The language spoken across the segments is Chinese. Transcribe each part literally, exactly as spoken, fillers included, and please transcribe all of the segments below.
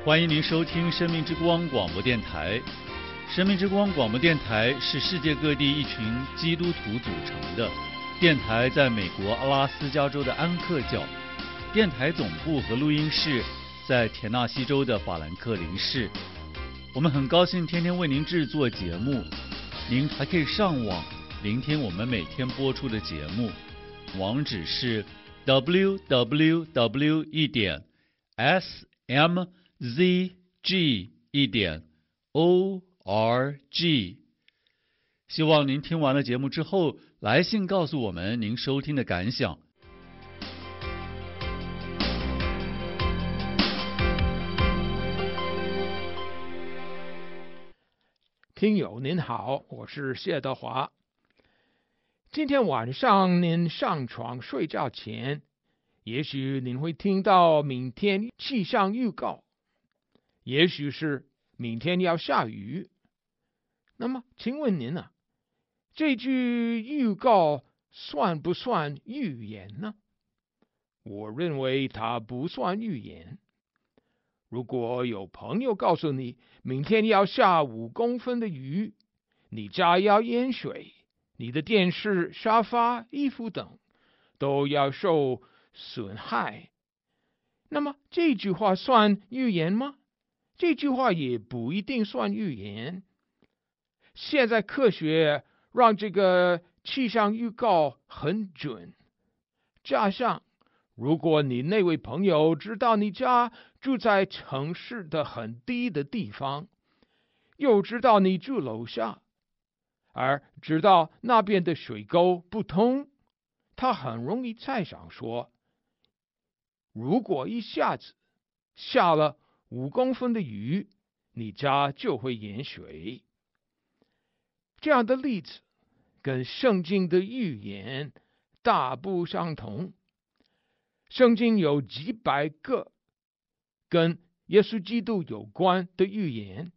欢迎您收听生命之光广播电台。生命之光广播电台是世界各地一群基督徒组成的电台，在美国阿拉斯加州的安克角，电台总部和录音室在田纳西州的法兰克林市。我们很高兴天天为您制作节目，您还可以上网聆听我们每天播出的节目，网址是 double-u double-u double-u 一点 s m z g 一点 o r g。 希望您听完了节目之后来信告诉我们您收听的感想。 听友您好，我是谢德华。今天晚上您上床睡觉前，也许您会听到明天气象预告，也许是明天要下雨。那么请问您啊，这句预告算不算预言呢？我认为它不算预言。如果有朋友告诉你明天要下五公分的雨，你家要淹水，你的电视、沙发、衣服等都要受损害，那么这句话算预言吗？这句话也不一定算预言。现在科学让这个气象预告很准，加上如果你那位朋友知道你家住在城市的很低的地方，又知道你住楼下，而知道那边的水沟不通，他很容易猜想说，如果一下子下了五公分的雨，你家就会淹水。这样的例子跟圣经的预言大不相同。圣经有几百个跟耶稣基督有关的预言，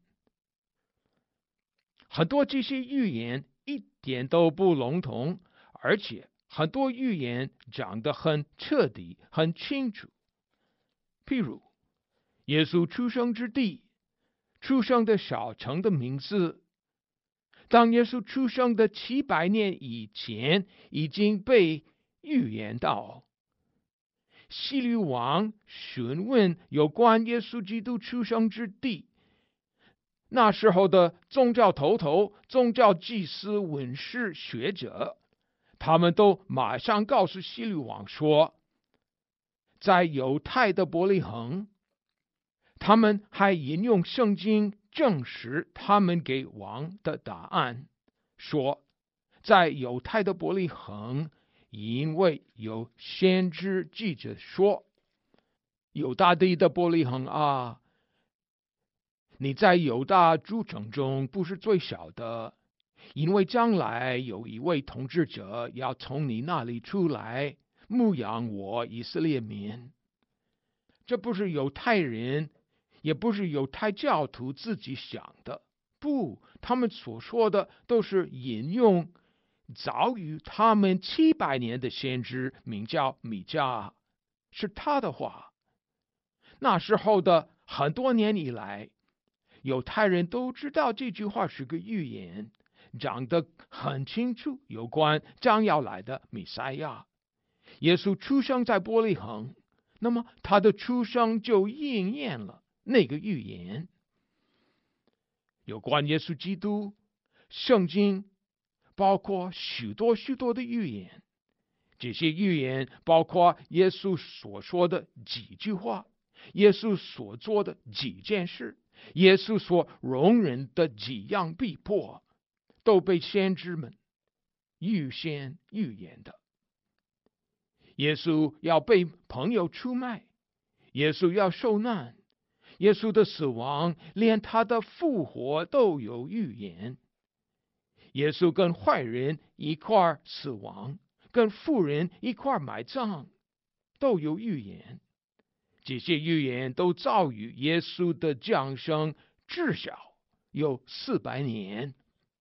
很多这些预言一点都不笼统，而且很多预言讲得很彻底、很清楚。譬如耶稣出生之地、出生的小城的名字，当耶稣出生的七百年以前已经被预言到。希律王询问有关耶稣基督出生之地，那时候的宗教头头、宗教祭司、文士、学者，他们都马上告诉希律王说，在犹太的伯利恒。他们还引用圣经证实他们给王的答案，说在犹太的伯利恒，因为有先知记着说，犹大地的伯利恒啊，你在犹大诸城中不是最小的，因为将来有一位统治者要从你那里出来，牧养我以色列民。这不是犹太人，也不是犹太教徒自己想的，不，他们所说的都是引用早于他们七百年的先知，名叫米迦，是他的话。那时候的很多年以来，犹太人都知道这句话是个预言，讲得很清楚，有关将要来的弥赛亚。耶稣出生在伯利恒，那么他的出生就应验了那个预言。有关耶稣基督，圣经包括许多许多的预言，这些预言包括耶稣所说的几句话，耶稣所做的几件事，耶稣所容忍的几样逼迫，都被先知们预先预言的。耶稣要被朋友出卖，耶稣要受难，耶稣的死亡连他的复活都有预言。耶稣跟坏人一块死亡，跟富人一块埋葬，都有预言。这些预言都早于耶稣的降生至少有四百年。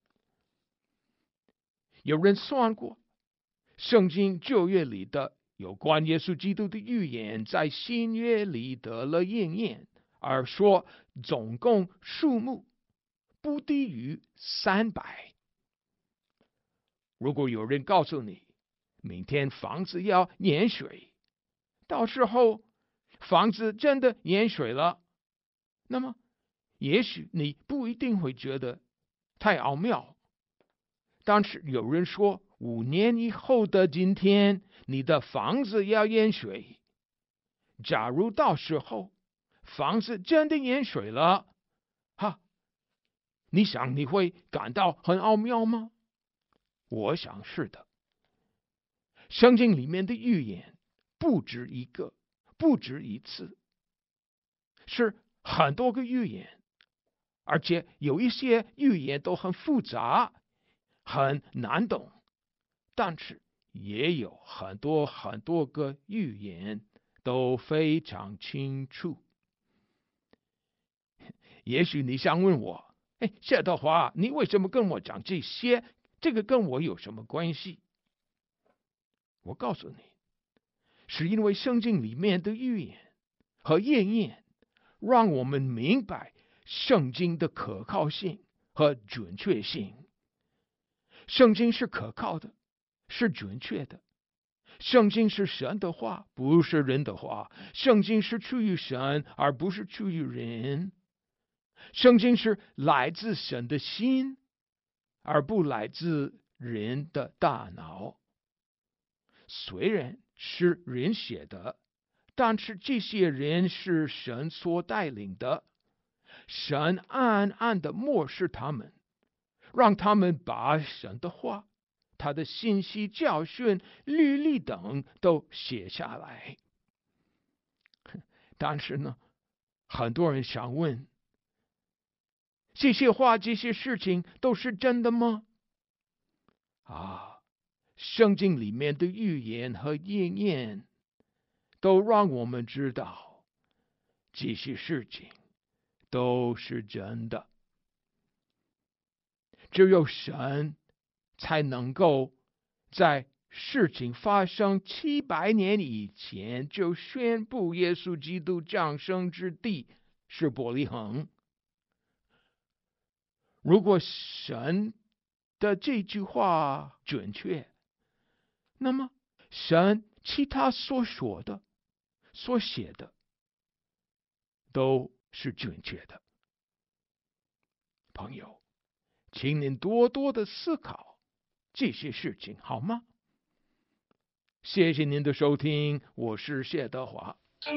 有人算过，圣经旧约里的有关耶稣基督的预言，在新约里得了应验， 而说总共数目不低于三百。如果有人告诉你，明天房子要淹水，到时候房子真的淹水了，那么也许你不一定会觉得太奥妙。但是有人说，五年以后的今天，你的房子要淹水，假如到时候房子真的淹水了，哈，你想你会感到很奥妙吗？我想是的。圣经里面的预言不止一个，不止一次，是很多个预言，而且有一些预言都很复杂，很难懂，但是也有很多很多个预言都非常清楚。也许你想问我，哎，谢德华，你为什么跟我讲这些？这个跟我有什么关系？我告诉你，是因为圣经里面的预言和应验，让我们明白圣经的可靠性和准确性。圣经是可靠的，是准确的。圣经是神的话，不是人的话。圣经是出于神，而不是出于人。圣经是来自神的心，而不来自人的大脑。虽然是人写的，但是这些人是神所带领的，神暗暗的漠视他们，让他们把神的话、他的信息、教训、律例等都写下来。但是呢，很多人想问，这些话、这些事情都是真的吗？啊，圣经里面的预言和应验都让我们知道，这些事情都是真的。只有神才能够在事情发生七百年以前就宣布耶稣基督降生之地是伯利恒。如果神的这句话准确，那么神其他所说的、所写的都是准确的。朋友，请您多多的思考这些事情，好吗？谢谢您的收听，我是谢德华。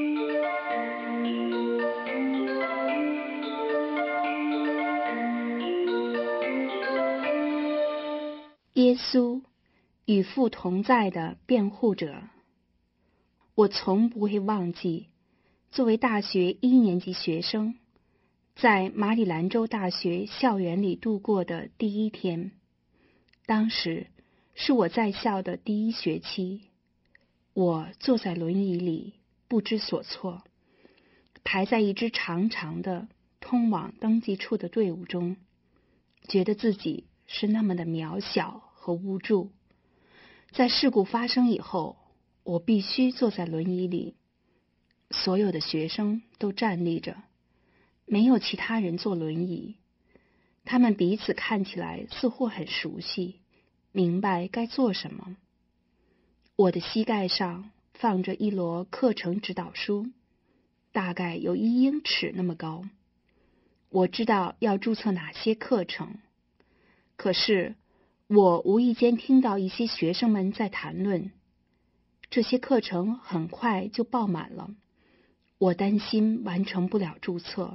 耶稣与父同在的辩护者。我从不会忘记，作为大学一年级学生，在马里兰州大学校园里度过的第一天。当时是我在校的第一学期，我坐在轮椅里不知所措，排在一支长长的通往登记处的队伍中，觉得自己是那么的渺小和无助。在事故发生以后，我必须坐在轮椅里，所有的学生都站立着，没有其他人坐轮椅。他们彼此看起来似乎很熟悉，明白该做什么。我的膝盖上放着一摞课程指导书，大概有一英尺那么高。我知道要注册哪些课程，可是我无意间听到一些学生们在谈论，这些课程很快就爆满了，我担心完成不了注册。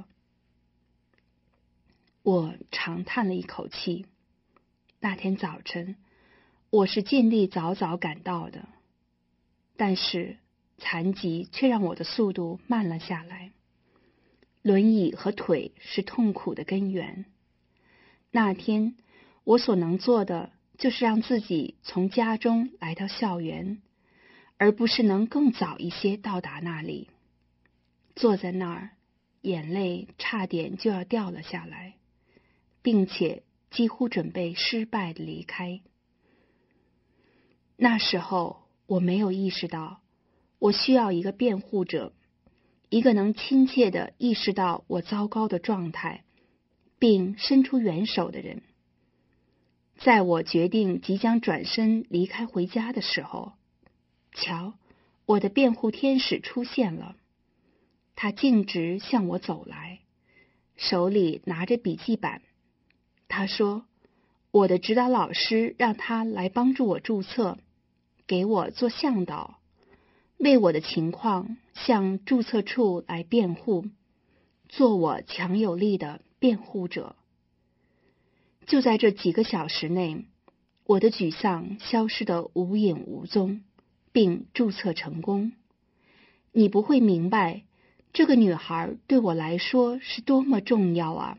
我长叹了一口气。那天早晨，我是尽力早早赶到的，但是残疾却让我的速度慢了下来。轮椅和腿是痛苦的根源。那天我所能做的就是让自己从家中来到校园，而不是能更早一些到达那里。坐在那儿，眼泪差点就要掉了下来，并且几乎准备失败地离开。那时候我没有意识到，我需要一个辩护者， 一个能亲切地意识到我糟糕的状态，并伸出援手的人。在我决定即将转身离开回家的时候，瞧，我的辩护天使出现了。他径直向我走来，手里拿着笔记本。他说，我的指导老师让他来帮助我注册，给我做向导，为我的情况向注册处来辩护，做我强有力的辩护者。就在这几个小时内，我的沮丧消失得无影无踪，并注册成功。你不会明白，这个女孩对我来说是多么重要啊！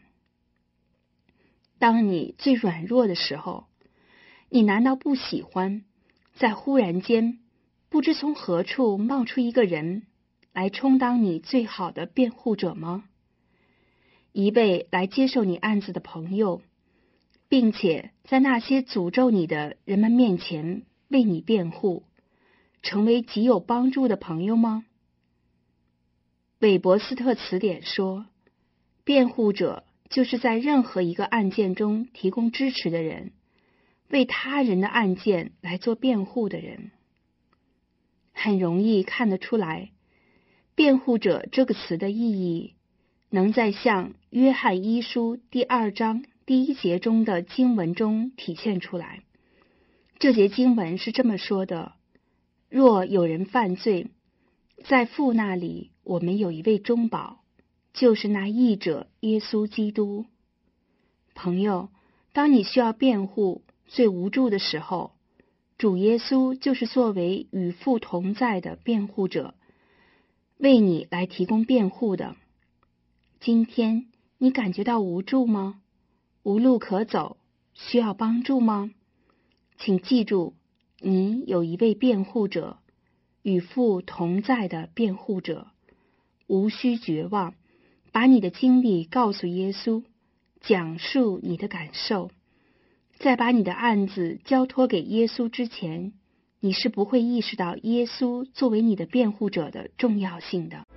当你最软弱的时候，你难道不喜欢在忽然间不知从何处冒出一个人来充当你最好的辩护者吗？一位来接受你案子的朋友，并且在那些诅咒你的人们面前为你辩护，成为极有帮助的朋友吗？韦伯斯特词典说，辩护者就是在任何一个案件中提供支持的人，为他人的案件来做辩护的人。很容易看得出来，辩护者这个词的意义能在像约翰一书第二章第一节中的经文中体现出来。这节经文是这么说的：若有人犯罪，在父那里我们有一位中保，就是那义者耶稣基督。朋友，当你需要辩护、最无助的时候，主耶稣就是作为与父同在的辩护者，为你来提供辩护的。今天你感觉到无助吗？无路可走，需要帮助吗？请记住，你有一位辩护者，与父同在的辩护者。无需绝望，把你的经历告诉耶稣，讲述你的感受。在把你的案子交托给耶稣之前，你是不会意识到耶稣作为你的辩护者的重要性的。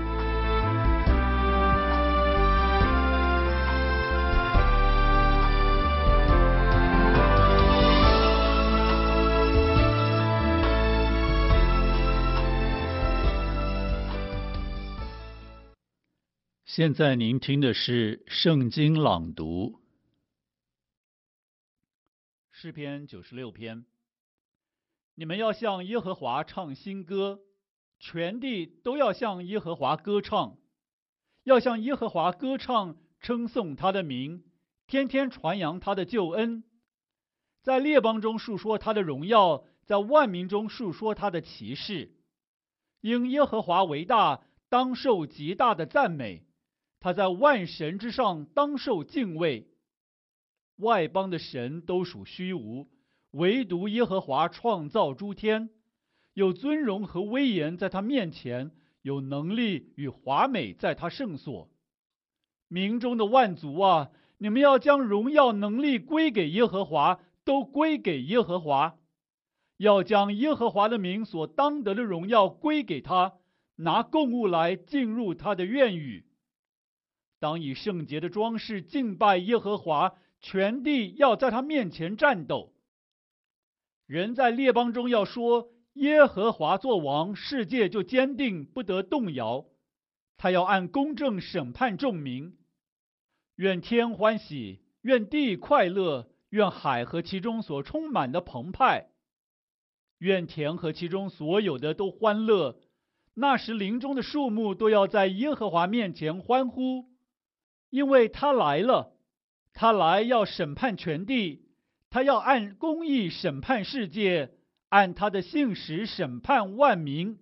现在您听的是圣经朗读，诗篇九十六篇。你们要向耶和华唱新歌，全地都要向耶和华歌唱，要向耶和华歌唱，称颂他的名，天天传扬他的救恩，在列邦中述说他的荣耀，在万民中述说他的奇事。因耶和华为大，当受极大的赞美，他在万神之上，当受敬畏。外邦的神都属虚无，唯独耶和华创造诸天，有尊荣和威严在他面前，有能力与华美在他圣所。民中的万族啊，你们要将荣耀能力归给耶和华，都归给耶和华。要将耶和华的名所当得的荣耀归给他，拿供物来进入他的院宇。当以圣洁的装饰敬拜耶和华，全地要在他面前战斗。人在列邦中要说，耶和华作王，世界就坚定，不得动摇。他要按公正审判众民。愿天欢喜，愿地快乐，愿海和其中所充满的澎湃，愿田和其中所有的都欢乐。那时林中的树木都要在耶和华面前欢呼，因为他来了，他来要审判全地，他要按公义审判世界，按他的信实审判万民。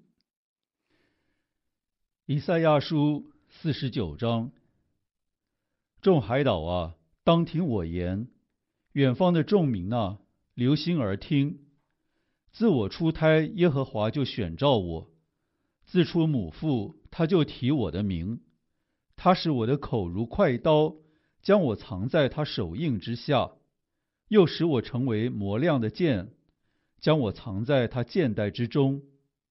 以赛亚书四十九章。众海岛啊，当听我言；远方的众民啊，留心而听。自我出胎，耶和华就选召我；自出母腹，他就提我的名。他使我的口如快刀，将我藏在他手印之下，又使我成为磨亮的剑，将我藏在他剑带之中。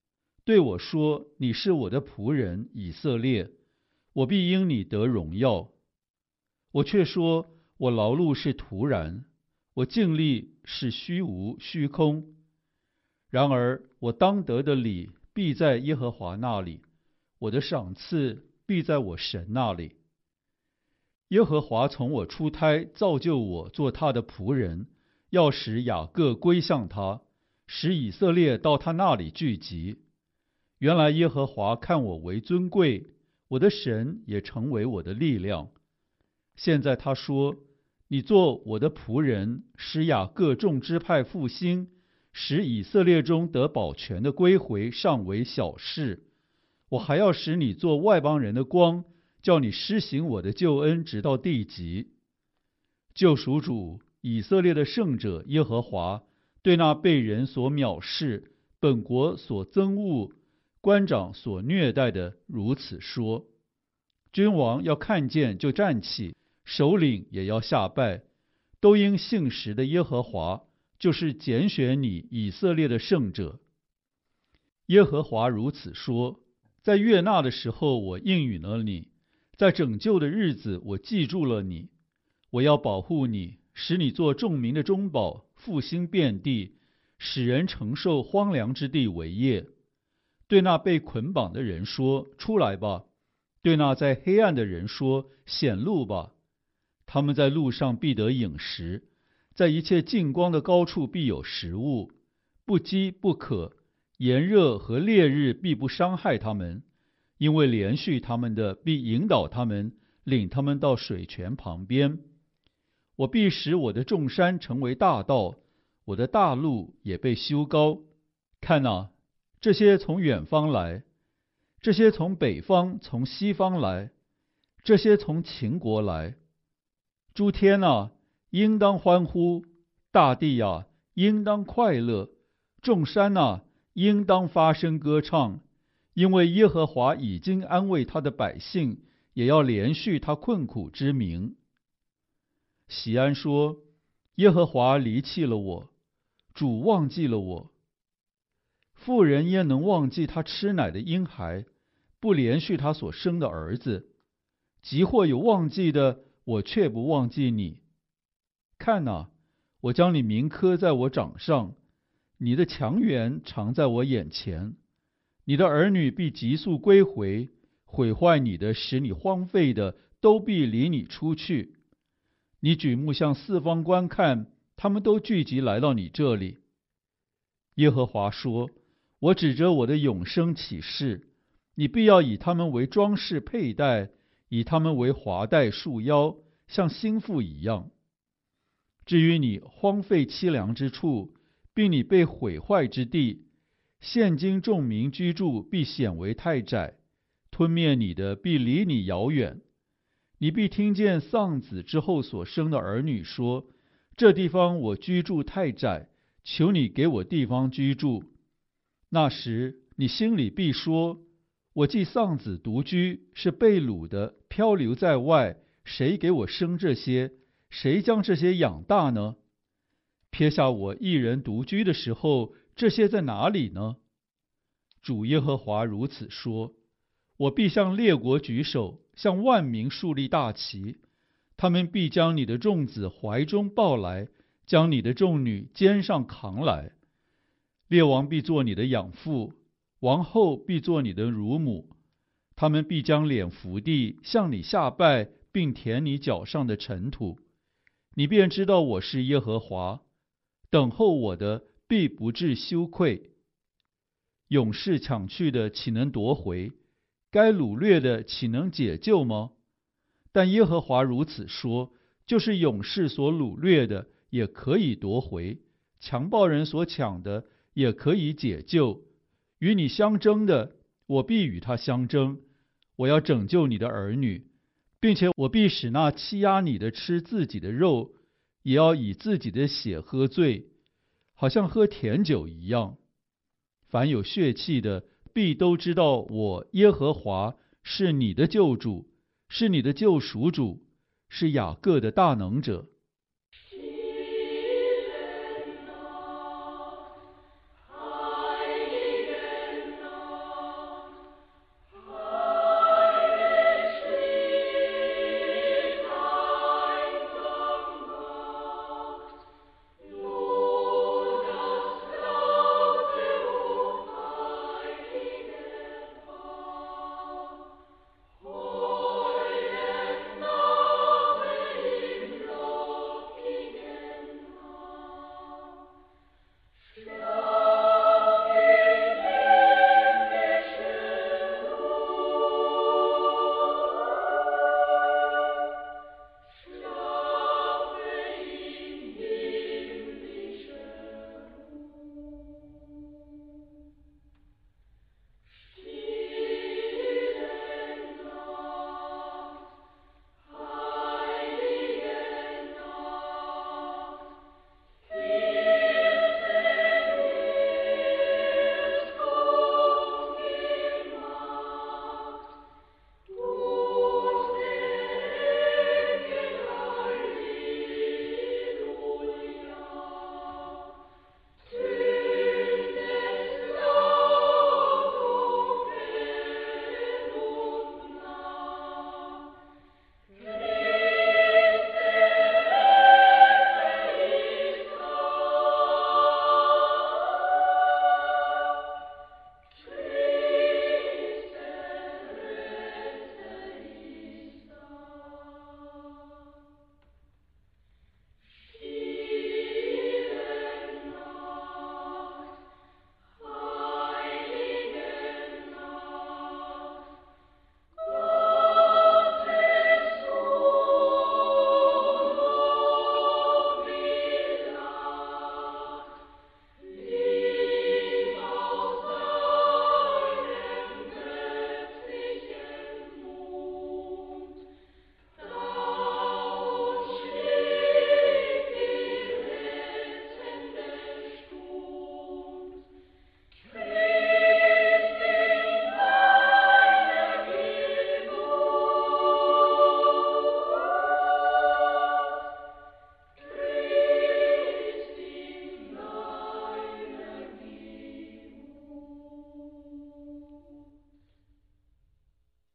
对我说：你是我的仆人以色列，我必因你得荣耀。我却说：我劳碌是徒然，我尽力是虚无虚空。然而我当得的礼必在耶和华那里，我的赏赐必在我神那里。耶和华从我出胎造就我做他的仆人，要使雅各归向他，使以色列到他那里聚集。原来耶和华看我为尊贵，我的神也成为我的力量。现在他说：你做我的仆人，使雅各众支派复兴，使以色列中得保全的归回，尚为小事。我还要使你做外邦人的光，叫你施行我的救恩，直到地极。救赎主以色列的圣者耶和华对那被人所藐视、本国所憎恶、官长所虐待的如此说：君王要看见就站起，首领也要下拜，都因信实的耶和华，就是拣选你以色列的圣者。耶和华如此说：在悦纳的时候我应允了你，在拯救的日子我记住了你。我要保护你，使你做众民的中保，复兴遍地，使人承受荒凉之地为业。对那被捆绑的人说：出来吧；对那在黑暗的人说：显露吧。他们在路上必得饮食，在一切近光的高处必有食物，不饥不渴，炎热和烈日必不伤害他们，因为连续他们的必引导他们，领他们到水泉旁边。我必使我的众山成为大道，我的大路也被修高。看哪，这些从远方来，这些从北方从西方来，这些从秦国来。诸天啊，应当欢呼；大地啊，应当快乐；众山啊，应当发声歌唱，因为耶和华已经安慰他的百姓，也要连续他困苦之民。喜安说：耶和华离弃了我，主忘记了我。妇人焉能忘记他吃奶的婴孩，不连续他所生的儿子？即或有忘记的，我却不忘记你。看哪，我将你铭刻在我掌上，你的强援常在我眼前。你的儿女必急速归回，毁坏你的，使你荒废的，都必离你出去。你举目向四方观看，他们都聚集来到你这里。耶和华说：我指着我的永生起誓，你必要以他们为装饰佩戴，以他们为华带束腰，像新妇一样。至于你荒废凄凉之处，并你被毁坏之地，现今众民居住必显为太窄，吞灭你的必离你遥远。你必听见丧子之后所生的儿女说：这地方我居住太窄，求你给我地方居住。那时你心里必说：我既丧子独居，是被掳的，漂流在外，谁给我生这些？谁将这些养大呢？撇下我一人独居的时候，这些在哪里呢？主耶和华如此说：我必向列国举手，向万民树立大旗，他们必将你的众子怀中抱来，将你的众女肩上扛来。列王必做你的养父，王后必做你的乳母，他们必将脸伏地，向你下拜，并舔你脚上的尘土。你便知道我是耶和华，等候我的必不致羞愧。勇士抢去的岂能夺回？该掳掠的岂能解救吗？但耶和华如此说：就是勇士所掳掠的也可以夺回，强暴人所抢的也可以解救。与你相争的，我必与他相争。我要拯救你的儿女，并且我必使那欺压你的吃自己的肉，也要以自己的血喝醉，好像喝甜酒一样。凡有血气的，必都知道我耶和华是你的救主，是你的救赎主，是雅各的大能者。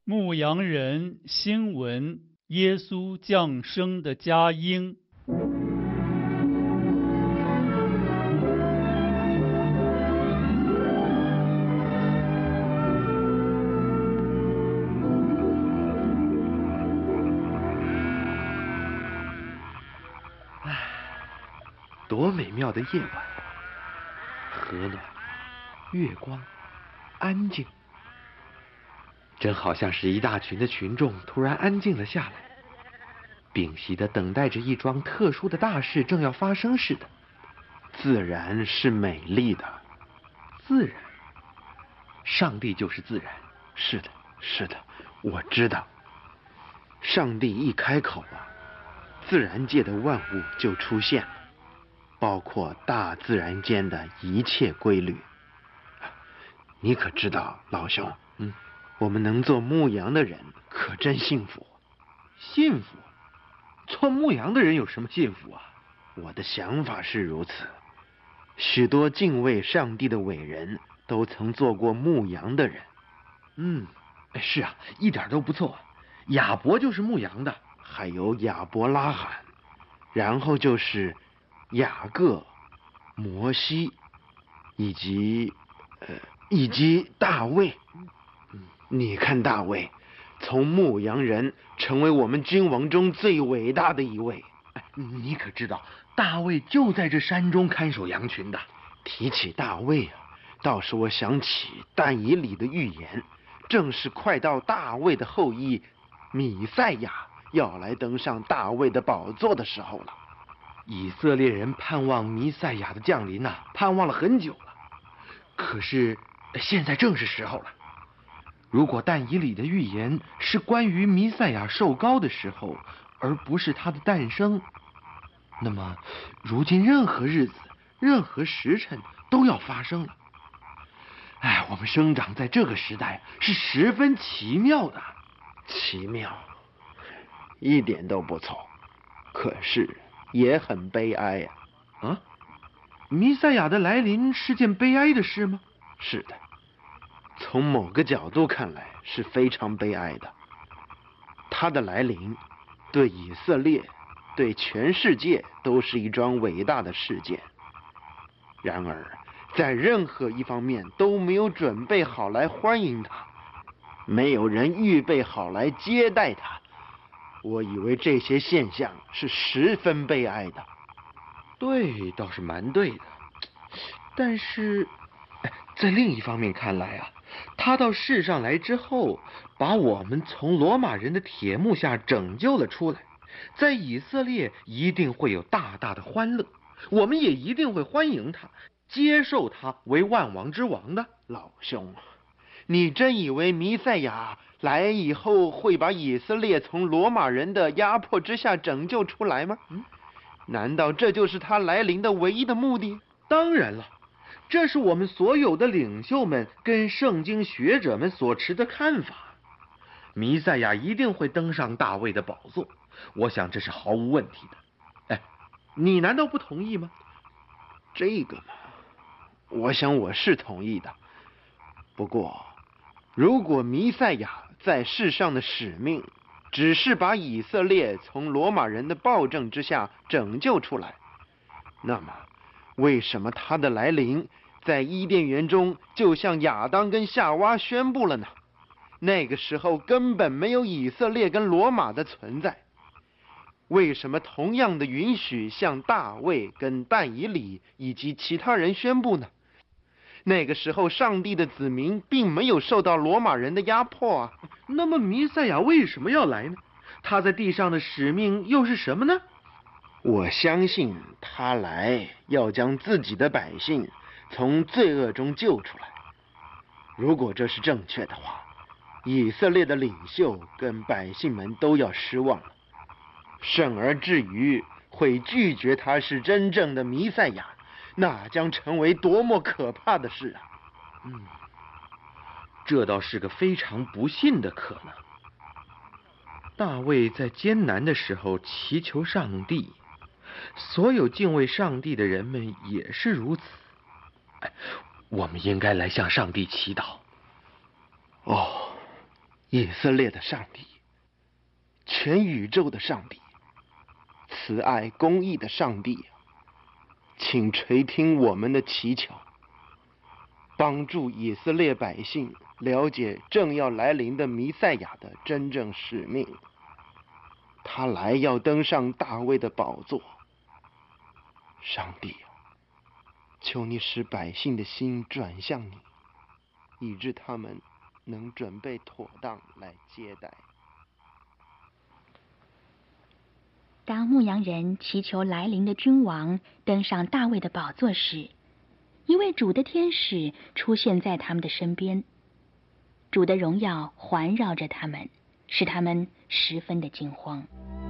牧羊人新闻：耶稣降生的佳音。 多美妙的夜晚，和暖，月光，安静，真好像是一大群的群众突然安静了下来，屏息地等待着一桩特殊的大事正要发生似的。自然是美丽的，自然，上帝就是自然。是的，是的，我知道。上帝一开口啊，自然界的万物就出现了，包括大自然间的一切规律。你可知道，老兄，嗯，我们能做牧羊的人可真幸福。幸福？做牧羊的人有什么幸福啊？我的想法是如此。许多敬畏上帝的伟人都曾做过牧羊的人。嗯，是啊，一点都不错。亚伯就是牧羊的，还有亚伯拉罕，然后就是雅各、摩西，以及呃，以及大卫。你看大卫，从牧羊人成为我们君王中最伟大的一位。你可知道，大卫就在这山中看守羊群的。提起大卫啊，倒是我想起但以理的预言，正是快到大卫的后裔弥赛亚要来登上大卫的宝座的时候了。以色列人盼望弥赛亚的降临啊，盼望了很久了。可是现在正是时候了。如果但以理的预言是关于弥赛亚受膏的时候，而不是他的诞生，那么如今任何日子、任何时辰都要发生了。哎，我们生长在这个时代是十分奇妙的。奇妙，一点都不错，可是也很悲哀呀。啊, 啊，弥赛亚的来临是件悲哀的事吗？是的，从某个角度看来是非常悲哀的。他的来临对以色列、对全世界都是一桩伟大的事件。然而，在任何一方面都没有准备好来欢迎他，没有人预备好来接待他。我以为这些现象是十分悲哀的。对，倒是蛮对的。但是，在另一方面看来啊，他到世上来之后，把我们从罗马人的铁幕下拯救了出来，在以色列一定会有大大的欢乐，我们也一定会欢迎他，接受他为万王之王的。老兄，你真以为弥赛亚来以后会把以色列从罗马人的压迫之下拯救出来吗？嗯，难道这就是他来临的唯一的目的？当然了，这是我们所有的领袖们跟圣经学者们所持的看法。弥赛亚一定会登上大卫的宝座，我想这是毫无问题的。哎，你难道不同意吗？这个嘛，我想我是同意的。不过，如果弥赛亚在世上的使命只是把以色列从罗马人的暴政之下拯救出来，那么为什么他的来临在伊甸园中就像亚当跟夏娃宣布了呢？那个时候根本没有以色列跟罗马的存在。为什么同样的允许向大卫跟但以理以及其他人宣布呢？那个时候上帝的子民并没有受到罗马人的压迫啊。那么弥赛亚为什么要来呢？他在地上的使命又是什么呢？我相信他来要将自己的百姓从罪恶中救出来。如果这是正确的话，以色列的领袖跟百姓们都要失望了，甚而至于会拒绝他是真正的弥赛亚，那将成为多么可怕的事啊！嗯，这倒是个非常不幸的可能。大卫在艰难的时候祈求上帝，所有敬畏上帝的人们也是如此。哎，我们应该来向上帝祈祷。哦， 以色列的上帝，全宇宙的上帝，慈爱公义的上帝，请垂听我们的祈求，帮助以色列百姓了解正要来临的弥赛亚的真正使命。他来要登上大卫的宝座。上帝，求你使百姓的心转向你，以致他们能准备妥当来接待。 当牧羊人祈求来临的君王登上大卫的宝座时，一位主的天使出现在他们的身边，主的荣耀环绕着他们，使他们十分的惊慌。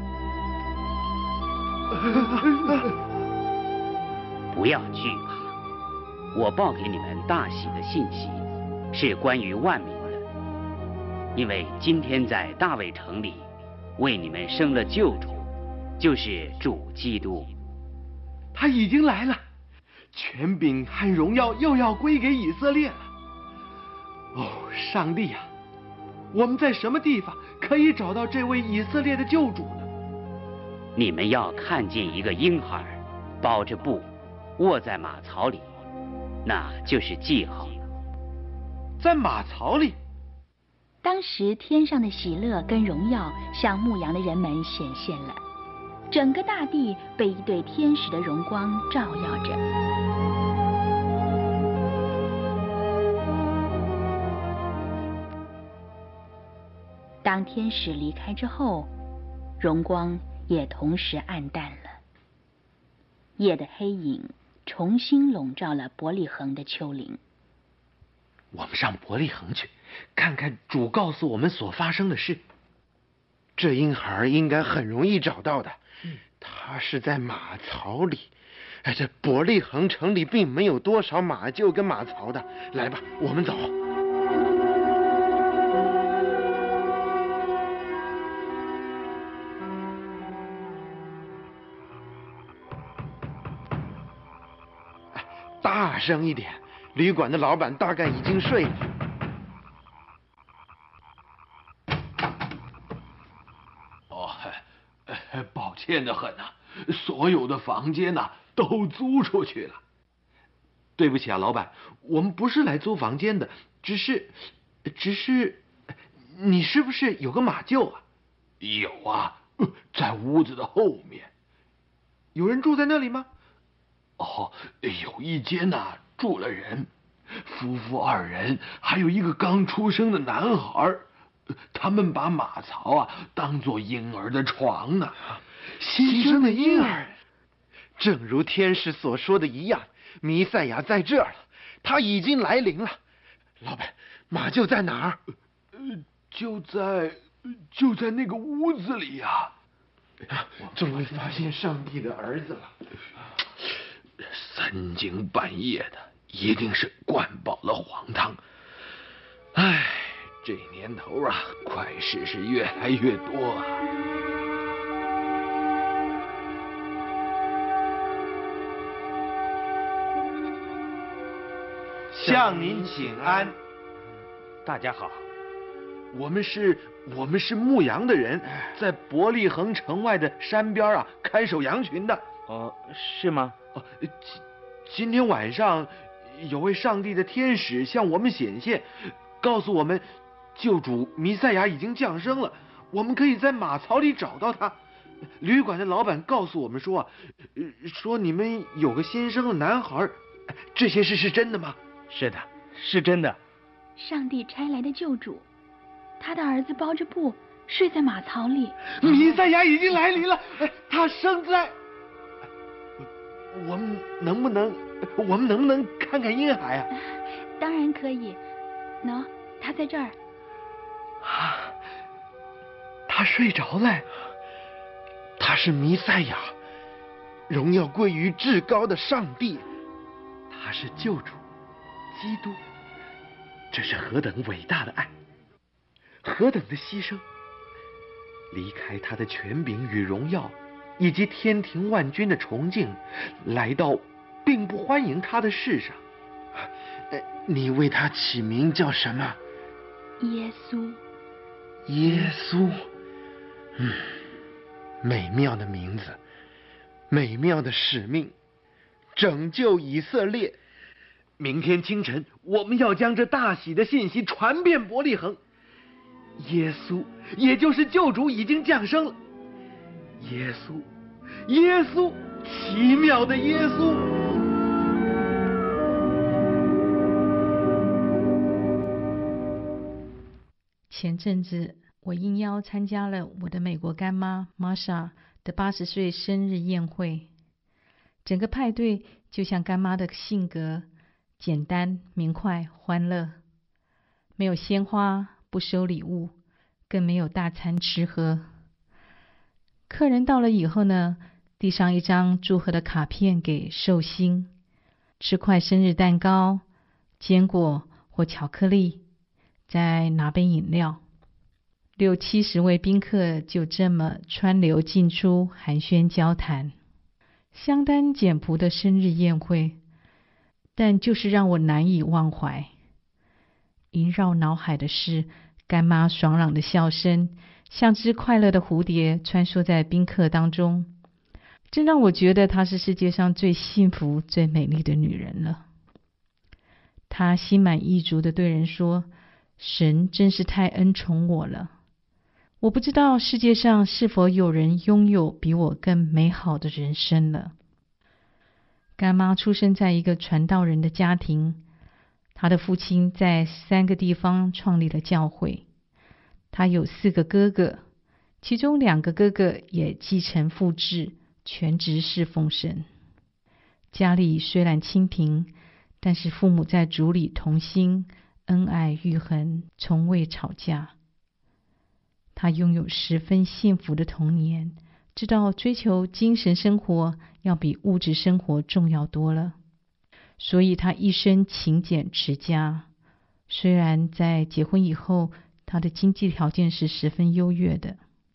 不要惧怕，我报给你们大喜的信息，是关于万民的。因为今天在大卫城里，为你们生了救主，就是主基督。 他已经来了，权柄和荣耀又要归给以色列了。哦，上帝啊，我们在什么地方可以找到这位以色列的救主呢？ 你们要看见一个婴孩，包着布，卧在马槽里，那就是记号。 在马槽里。 当时天上的喜乐跟荣耀向牧羊的人们显现了，整个大地被一对天使的荣光照耀着。当天使离开之后，荣光也同时暗淡了。夜的黑影重新笼罩了伯利恒的丘陵。 我们上伯利恒去，看看主告诉我们所发生的事。这婴孩应该很容易找到的，他是在马槽里。哎，这伯利恒城里并没有多少马厩跟马槽的。来吧，我们走。大声一点，旅馆的老板大概已经睡了。 哦，抱歉的很啊，所有的房间呐、啊、都租出去了。 对不起啊，老板，我们不是来租房间的，只是，只是，你是不是有个马厩啊？ 有啊，在屋子的后面。 有人住在那里吗？ 哦，有一间呐、啊、住了人，夫妇二人，还有一个刚出生的男孩，他们把马槽啊当做婴儿的床呢。 新生的婴儿，正如天使所说的一样，弥赛亚在这儿了，他已经来临了。老板，马厩在哪儿？ 呃，就在就在那个屋子里呀、 啊。终于发现上帝的儿子了。 三更半夜的，一定是灌饱了黄汤。唉，这年头啊，怪事是越来越多啊。 向您请安。 大家好， 我们是，我们是牧羊的人，在伯利恒城外的山边啊看守羊群的。 哦，是吗？ 哦，今今天晚上有位上帝的天使向我们显现，告诉我们救主弥赛亚已经降生了，我们可以在马槽里找到他。旅馆的老板告诉我们说，说你们有个新生的男孩，这些事是真的吗？ 是的，是真的。 上帝差来的救主，他的儿子包着布睡在马槽里。 弥赛亚已经来临了，他生在。我们能不能，我们能不能看看婴孩啊？ 当然可以。喏，他在这儿。 啊，他睡着了。他是弥赛亚，荣耀归于至高的上帝。他是救主，基督。这是何等伟大的爱，何等的牺牲！离开他的权柄与荣耀，以及天庭万军的崇敬，来到并不欢迎他的世上。你为他起名叫什么？ 耶稣。 耶稣，嗯，美妙的名字，美妙的使命，拯救以色列。明天清晨，我们要将这大喜的信息传遍伯利恒。耶稣，也就是救主，已经降生了。耶稣，耶稣，奇妙的耶稣！ 前阵子，我应邀参加了我的美国干妈 Marsha 的八十岁生日宴会。整个派对就像干妈的性格，简单、明快、欢乐，没有鲜花，不收礼物，更没有大餐吃喝。客人到了以后呢，递上一张祝贺的卡片给寿星，吃块生日蛋糕、坚果或巧克力，再拿杯饮料。六七十位宾客就这么川流进出，寒暄交谈，相当简朴的生日宴会，但就是让我难以忘怀。萦绕脑海的是干妈爽朗的笑声，像只快乐的蝴蝶穿梭在宾客当中，这让我觉得她是世界上最幸福、最美丽的女人了。她心满意足地对人说：“神真是太恩宠我了。我不知道世界上是否有人拥有比我更美好的人生了。”干妈出生在一个传道人的家庭，她的父亲在三个地方创立了教会。她有四个哥哥，其中两个哥哥也继承父志，全职侍奉神。家里虽然清贫，但是父母在主里同心，恩爱育恒，从未吵架。他拥有十分幸福的童年，知道追求精神生活要比物质生活重要多了，所以他一生勤俭持家。虽然在结婚以后，他的经济条件是十分优越的。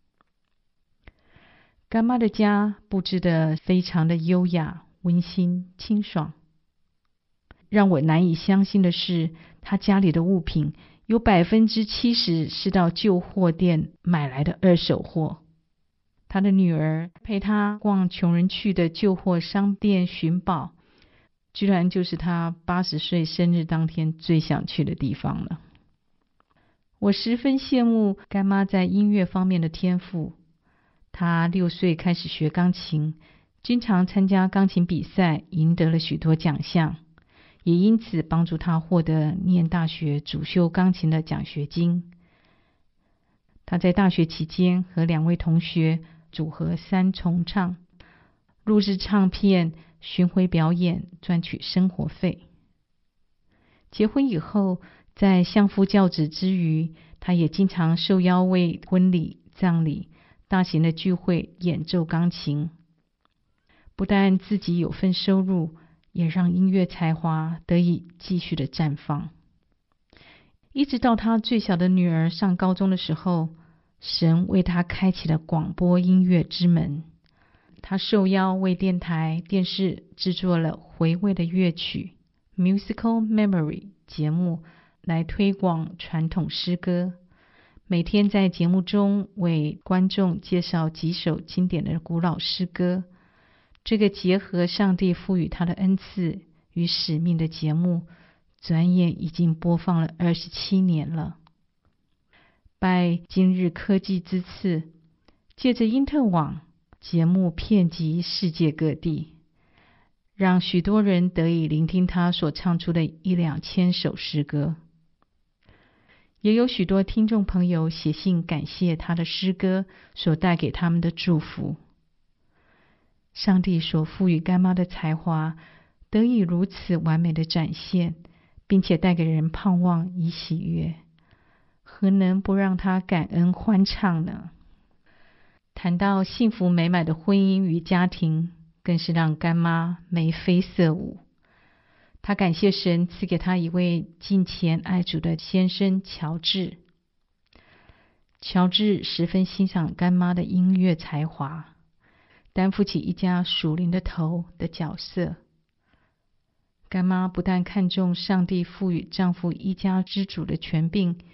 干妈的家布置得非常的优雅、温馨、清爽。让我难以相信的是，他家里的物品有百分之七十是到旧货店买来的二手货。他的女儿陪他逛穷人去的旧货商店寻宝，居然就是他八十岁生日当天最想去的地方了。我十分羡慕干妈在音乐方面的天赋。她六岁开始学钢琴，经常参加钢琴比赛，赢得了许多奖项，也因此帮助她获得念大学主修钢琴的奖学金。她在大学期间和两位同学组合三重唱，录制唱片，巡回表演，赚取生活费。结婚以后，在相夫教子之余，她也经常受邀为婚礼、葬礼、大型的聚会演奏钢琴。不但自己有份收入，也让音乐才华得以继续的绽放。一直到她最小的女儿上高中的时候，神为她开启了广播音乐之门。她受邀为电台、电视制作了回味的乐曲 Musical Memory 节目，来推广传统诗歌。每天在节目中为观众介绍几首经典的古老诗歌。这个结合上帝赋予他的恩赐与使命的节目，转眼已经播放了二十七年了。拜今日科技之赐，借着因特网，节目遍及世界各地，让许多人得以聆听他所唱出的一两千首诗歌。也有许多听众朋友写信感谢他的诗歌所带给他们的祝福。上帝所赋予干妈的才华得以如此完美的展现，并且带给人盼望与喜悦，何能不让他感恩欢畅呢？谈到幸福美满的婚姻与家庭，更是让干妈眉飞色舞。她感谢神赐给她一位敬虔爱主的先生乔治。乔治十分欣赏干妈的音乐才华，担负起一家属灵的头的角色。干妈不但看重上帝赋予丈夫一家之主的权柄，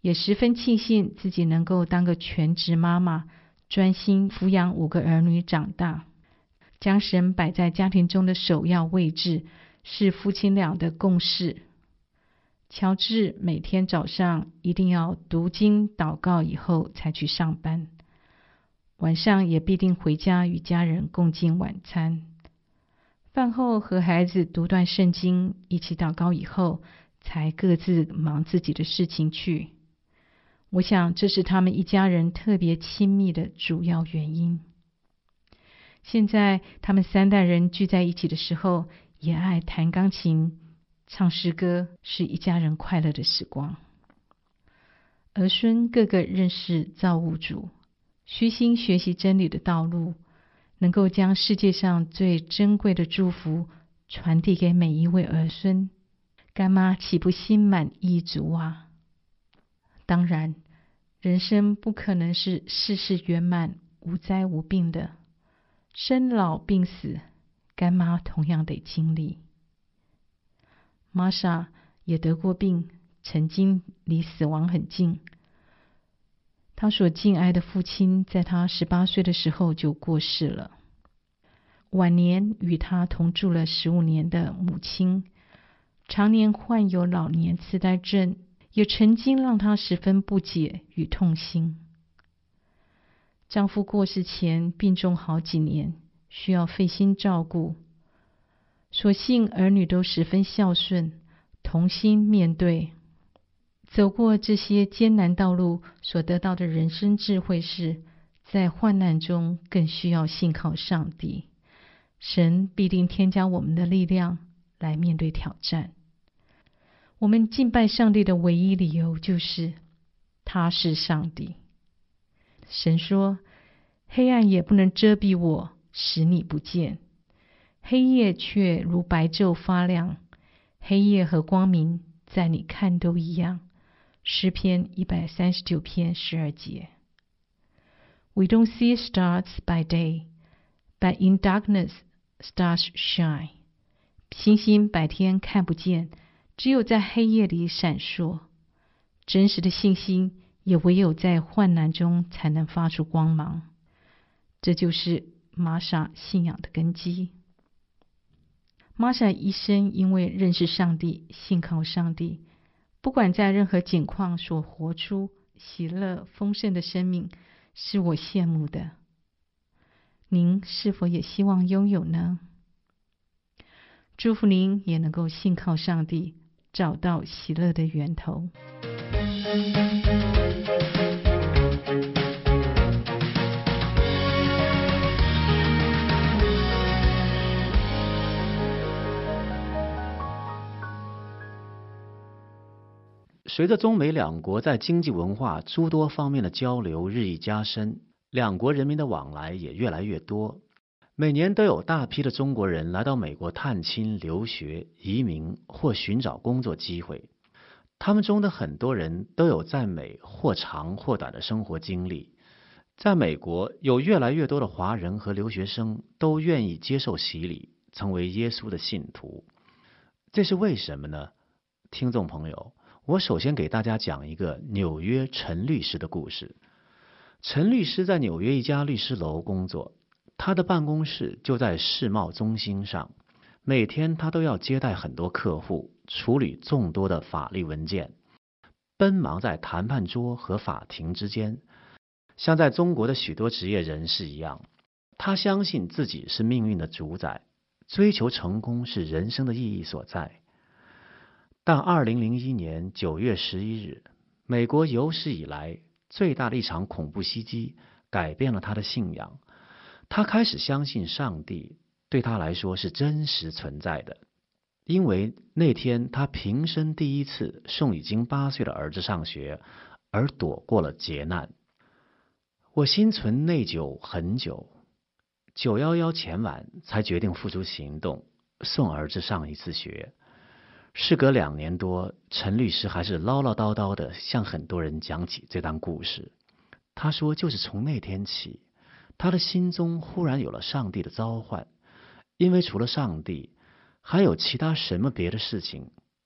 也十分庆幸自己能够当个全职妈妈，专心抚养五个儿女长大。将神摆在家庭中的首要位置，是夫妻俩的共识。乔治每天早上一定要读经祷告以后才去上班，晚上也必定回家与家人共进晚餐。饭后和孩子读段圣经，一起祷告以后，才各自忙自己的事情去。我想这是他们一家人特别亲密的主要原因。现在他们三代人聚在一起的时候，也爱弹钢琴、唱诗歌，是一家人快乐的时光。儿孙个个认识造物主，虚心学习真理的道路，能够将世界上最珍贵的祝福传递给每一位儿孙，干妈岂不心满意足啊？当然，人生不可能是事事圆满、无灾无病的，生老病死，干妈同样得经历。玛莎也得过病，曾经离死亡很近。她所敬爱的父亲在她十八岁的时候就过世了。晚年与她同住了十五年的母亲，常年患有老年痴呆症，也曾经让她十分不解与痛心。丈夫过世前病重好几年，需要费心照顾。所幸儿女都十分孝顺，同心面对。走过这些艰难道路所得到的人生智慧是，在患难中更需要信靠上帝，神必定添加我们的力量来面对挑战。我们敬拜上帝的唯一理由就是他是上帝。神说，黑暗也不能遮蔽我，使你不见，黑夜却如白昼发亮，黑夜和光明在你看都一样。诗篇一百三十九篇十二节。 We don't see stars by day, but in darkness stars shine. 星星白天看不见，只有在黑夜里闪烁。真实的信心也唯有在患难中才能发出光芒。这就是玛莎信仰的根基。玛莎一生因为认识上帝，信靠上帝，不管在任何境况所活出喜乐丰盛的生命，是我羡慕的。您是否也希望拥有呢？祝福您也能够信靠上帝，找到喜乐的源头。 随着中美两国在经济文化诸多方面的交流日益加深，两国人民的往来也越来越多。每年都有大批的中国人来到美国探亲、留学、移民或寻找工作机会。他们中的很多人都有在美或长或短的生活经历。在美国，有越来越多的华人和留学生都愿意接受洗礼，成为耶稣的信徒。这是为什么呢？听众朋友，我首先给大家讲一个纽约陈律师的故事。陈律师在纽约一家律师楼工作，他的办公室就在世贸中心上。每天他都要接待很多客户，处理众多的法律文件，奔忙在谈判桌和法庭之间。像在中国的许多职业人士一样，他相信自己是命运的主宰，追求成功是人生的意义所在。但二零零一年九月十一日，美国有史以来最大的一场恐怖袭击改变了他的信仰。他开始相信上帝对他来说是真实存在的，因为那天他平生第一次送已经八岁的儿子上学，而躲过了劫难。我心存内疚很久，九一一前晚才决定付诸行动，送儿子上一次学。事隔两年多，陈律师还是唠唠叨叨的向很多人讲起这段故事。他说，就是从那天起，他的心中忽然有了上帝的召唤，因为除了上帝，还有其他什么别的事情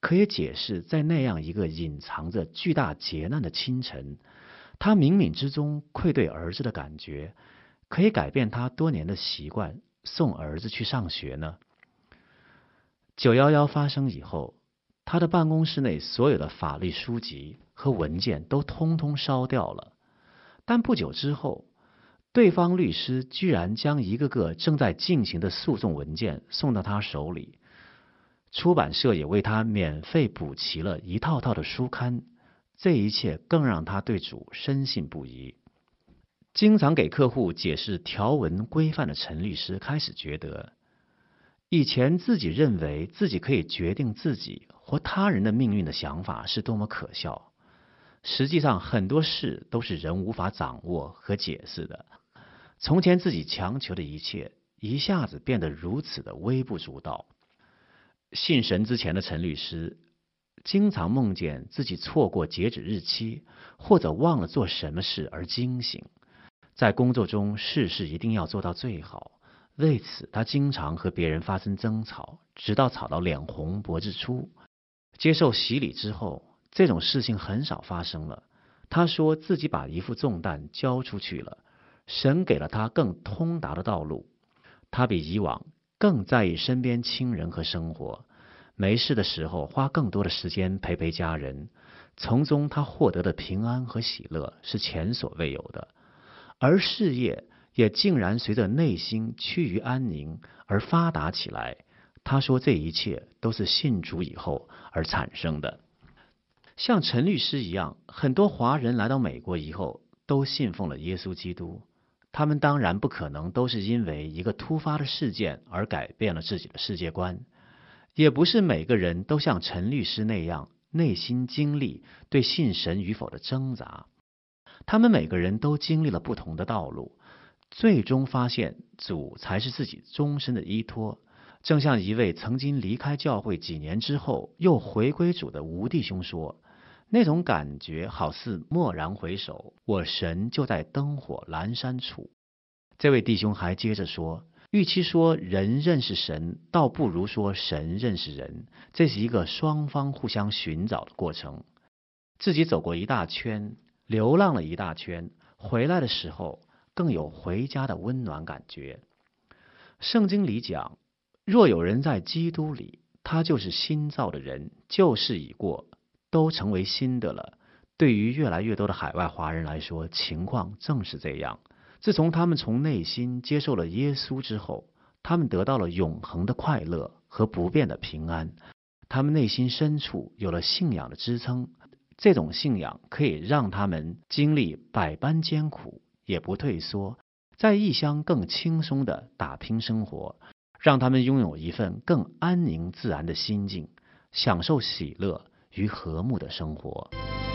可以解释在那样一个隐藏着巨大劫难的清晨，他冥冥之中愧对儿子的感觉，可以改变他多年的习惯，送儿子去上学呢？九一一发生以后，他的办公室内所有的法律书籍和文件都通通烧掉了。但不久之后，对方律师居然将一个个正在进行的诉讼文件送到他手里，出版社也为他免费补齐了一套套的书刊，这一切更让他对主深信不疑。经常给客户解释条文规范的陈律师开始觉得，以前自己认为自己可以决定自己或他人的命运的想法是多么可笑。实际上很多事都是人无法掌握和解释的。从前自己强求的一切，一下子变得如此的微不足道。信神之前的陈律师经常梦见自己错过截止日期，或者忘了做什么事而惊醒。在工作中事事一定要做到最好，为此他经常和别人发生争吵，直到吵到脸红脖子粗。接受洗礼之后，这种事情很少发生了。他说自己把一副重担交出去了，神给了他更通达的道路。他比以往更在意身边亲人和生活，没事的时候花更多的时间陪陪家人，从中他获得的平安和喜乐是前所未有的。而事业也竟然随着内心趋于安宁而发达起来。他说这一切都是信主以后而产生的。像陈律师一样，很多华人来到美国以后都信奉了耶稣基督。他们当然不可能都是因为一个突发的事件而改变了自己的世界观，也不是每个人都像陈律师那样内心经历对信神与否的挣扎。他们每个人都经历了不同的道路，最终发现主才是自己终身的依托。正像一位曾经离开教会几年之后又回归主的吴弟兄说，那种感觉好似蓦然回首，我神就在灯火阑珊处。这位弟兄还接着说，与其说人认识神，倒不如说神认识人，这是一个双方互相寻找的过程。自己走过一大圈，流浪了一大圈，回来的时候更有回家的温暖感觉。圣经里讲，若有人在基督里，他就是新造的人，旧事已过，都成为新的了。对于越来越多的海外华人来说，情况正是这样。自从他们从内心接受了耶稣之后，他们得到了永恒的快乐和不变的平安。他们内心深处有了信仰的支撑，这种信仰可以让他们经历百般艰苦也不退缩，在异乡更轻松的打拼生活，让他们拥有一份更安宁自然的心境，享受喜乐与和睦的生活。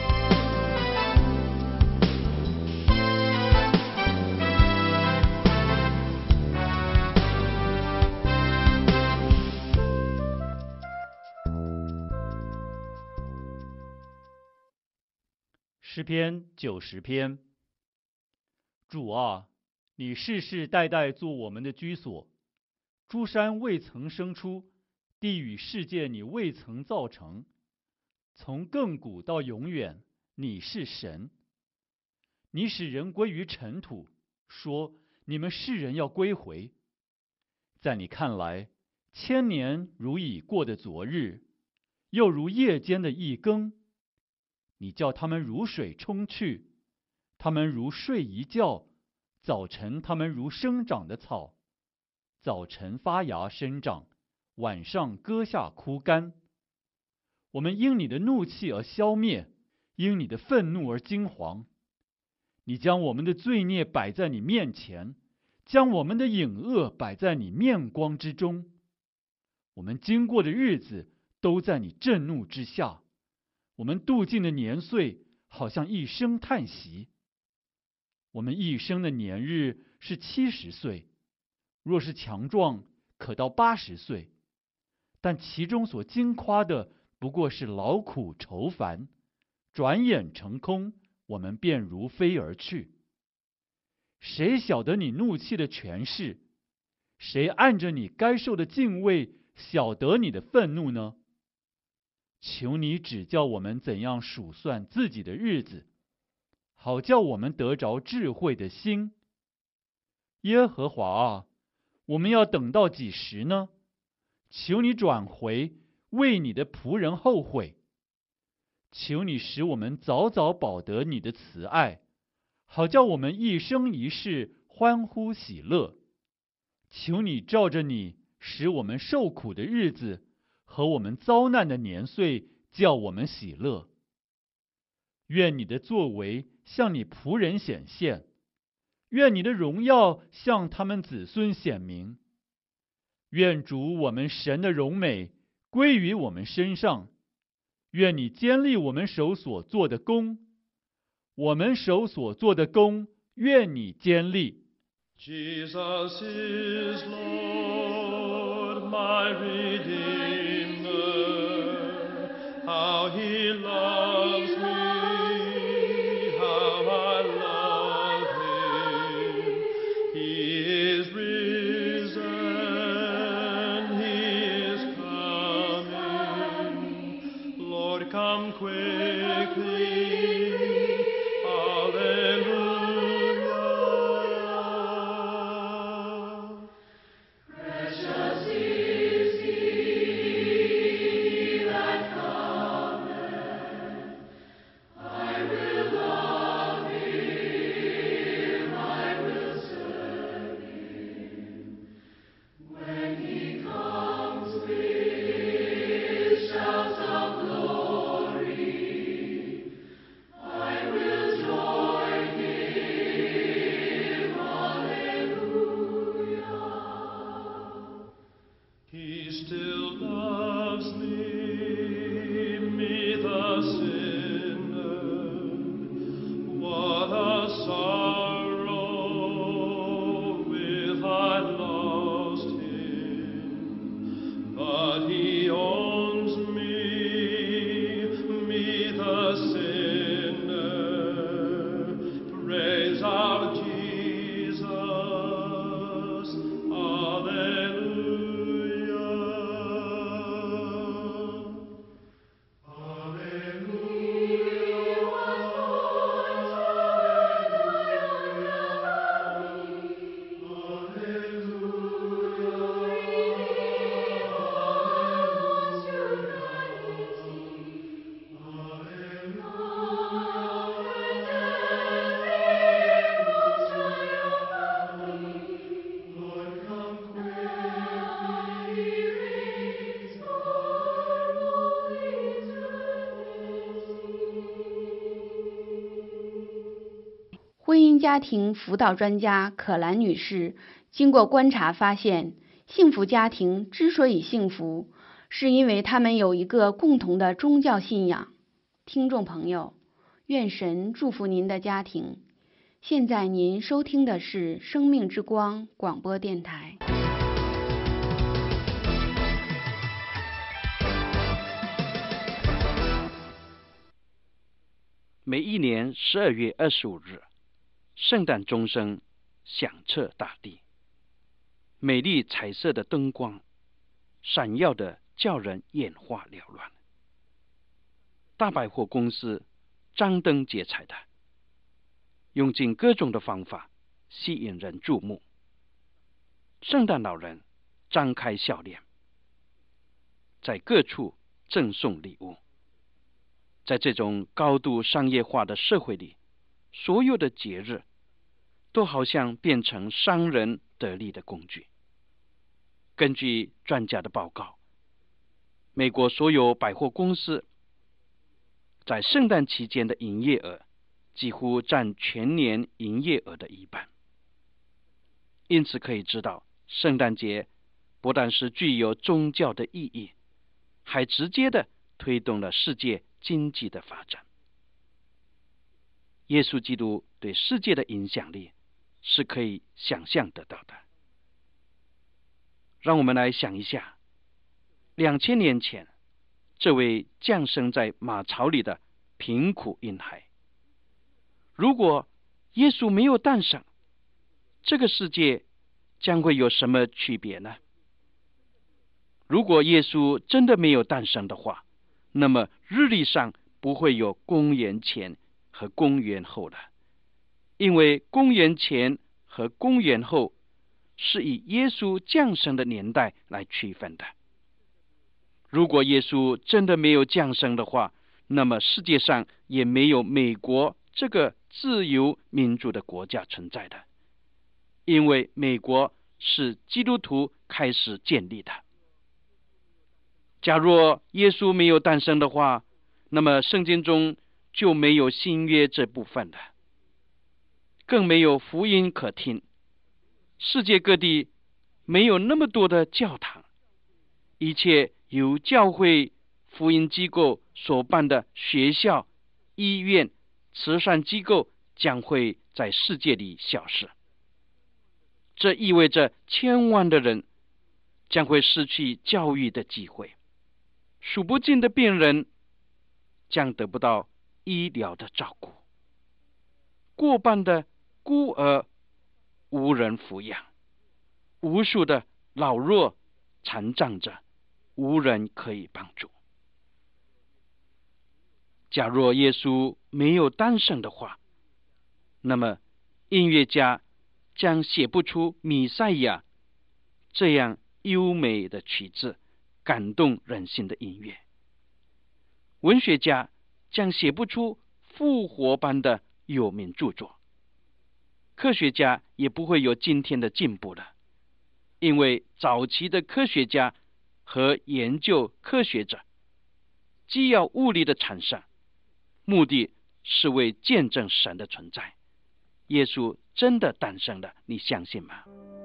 诗篇九十篇。主啊，你世世代代做我们的居所，诸山未曾生出，地与世界你未曾造成。从亘古到永远，你是神。你使人归于尘土，说你们世人要归回。在你看来，千年如已过的昨日，又如夜间的一更。你叫他们如水冲去，他们如睡一觉，早晨他们如生长的草，早晨发芽生长，晚上割下枯干。我们因你的怒气而消灭，因你的愤怒而惊惶。你将我们的罪孽摆在你面前，将我们的隐恶摆在你面光之中。我们经过的日子都在你震怒之下，我们度尽的年岁好像一声叹息。我们一生的年日是七十岁，若是强壮，可到八十岁，但其中所经夸的不过是劳苦愁烦，转眼成空，我们便如飞而去。谁晓得你怒气的权势？谁按着你该受的敬畏，晓得你的愤怒呢？ 求你指教我们怎样数算自己的日子，好叫我们得着智慧的心。耶和华啊，我们要等到几时呢？求你转回，为你的仆人后悔。求你使我们早早饱得你的慈爱，好叫我们一生一世欢呼喜乐。求你照着你使我们受苦的日子和我们遭难的年岁，叫我们喜乐。愿你的作为向你仆人显现，愿你的荣耀向他们子孙显明。愿主我们神的荣美归于我们身上。愿你坚立我们手所做的工，我们手所做的工，愿你坚立。 Jesus is Lord, my Redeemer. How he loves me, how I love him. He is risen, he is coming. Lord, come quickly. 婚姻家庭辅导专家可兰女士经过观察发现，幸福家庭之所以幸福，是因为他们有一个共同的宗教信仰。听众朋友，愿神祝福您的家庭。现在您收听的是生命之光广播电台。 每一年十二月二十五日，圣诞钟声响彻大地，美丽彩色的灯光闪耀的叫人眼花缭乱。大百货公司张灯结彩的，用尽各种的方法吸引人注目。圣诞老人张开笑脸，在各处赠送礼物。在这种高度商业化的社会里，所有的节日都好像变成商人得利的工具。根据专家的报告，美国所有百货公司在圣诞期间的营业额几乎占全年营业额的一半。因此可以知道，圣诞节不但是具有宗教的意义，还直接的推动了世界经济的发展。耶稣基督对世界的影响力是可以想象得到的。让我们来想一下，两千年前这位降生在马槽里的贫苦婴孩，如果耶稣没有诞生，这个世界将会有什么区别呢？如果耶稣真的没有诞生的话， 那么日历上不会有公元前和公元后了，因为公元前和公元后是以耶稣降生的年代来区分的。如果耶稣真的没有降生的话，那么世界上也没有美国这个自由民主的国家存在的，因为美国是基督徒开始建立的。假若耶稣没有诞生的话，那么圣经中就没有新约这部分了，更没有福音可听。世界各地没有那么多的教堂，一切由教会福音机构所办的学校、医院、慈善机构将会在世界里消失。这意味着千万的人将会失去教育的机会，数不尽的病人将得不到医疗的照顾，过半的孤儿无人抚养，无数的老弱残障者无人可以帮助。假若耶稣没有诞生的话，那么音乐家将写不出弥赛亚这样优美的曲子，感动人心的音乐。文学家将写不出复活般的有名著作，科学家也不会有今天的进步了，因为早期的科学家和研究科学者既要物理的产生，目的是为见证神的存在。耶稣真的诞生了，你相信吗？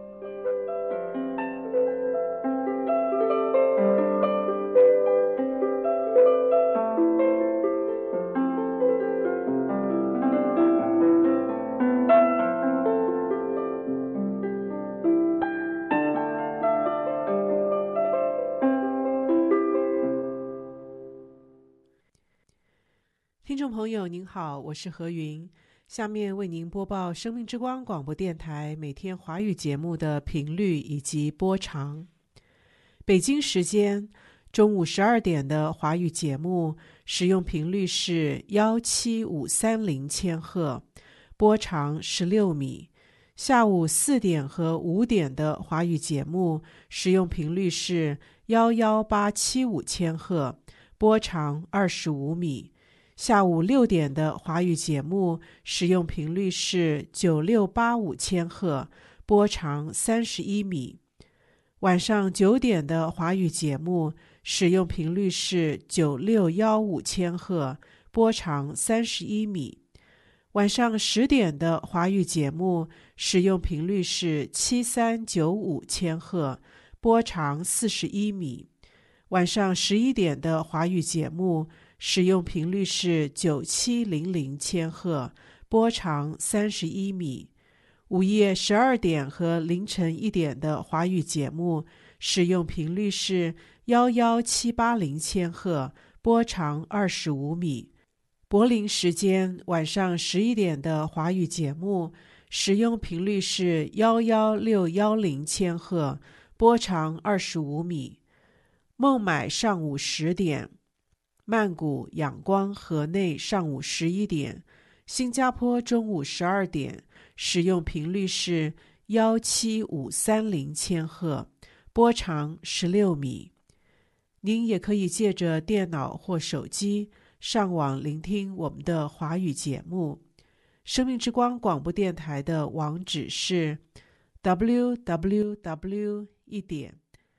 听众朋友您好，我是何云，下面为您播报生命之光广播电台每天华语节目的频率以及播长。北京时间中午十二点的华语节目使用频率是一七五三零千赫，波长十六米。下午四点和五点的华语节目使用频率是一一八七五千赫，波长二十五米。下午六点的华语节目使用频率是九六八五千赫，波长三十一米。晚上九点的华语节目使用频率是九六一五千赫，波长三十一米。晚上十点的华语节目使用频率是七三九五千赫，波长四十一米。晚上十一点的华语节目使用频率是九七零零千赫，波长三十一米。午夜十二点和凌晨一点的华语节目使用频率是一一七八零千赫，波长二十五米。柏林时间晚上十一点的华语节目使用频率是一一六一零千赫，波长二十五米。孟买上午十点，曼谷、仰光、河内上午十一点，新加坡中午十二点，使用频率是一七五三零千赫，波长十六米。您也可以借着电脑或手机上网聆听我们的华语节目。生命之光广播电台的网址是 double-u double-u double-u 一点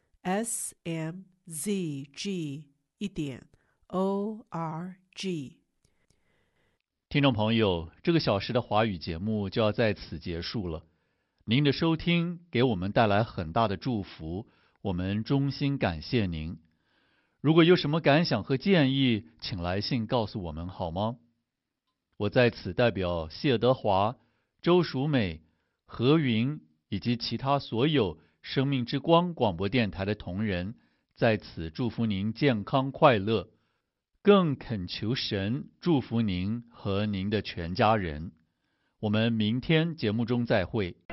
s m z g 一点 o r g。 听众朋友，这个小时的华语节目就要在此结束了。您的收听给我们带来很大的祝福，我们衷心感谢您。如果有什么感想和建议，请来信告诉我们好吗？我在此代表谢德华、周淑美、何云以及其他所有生命之光广播电台的同仁，在此祝福您健康快乐，更恳求神祝福您和您的全家人。我们明天节目中再会。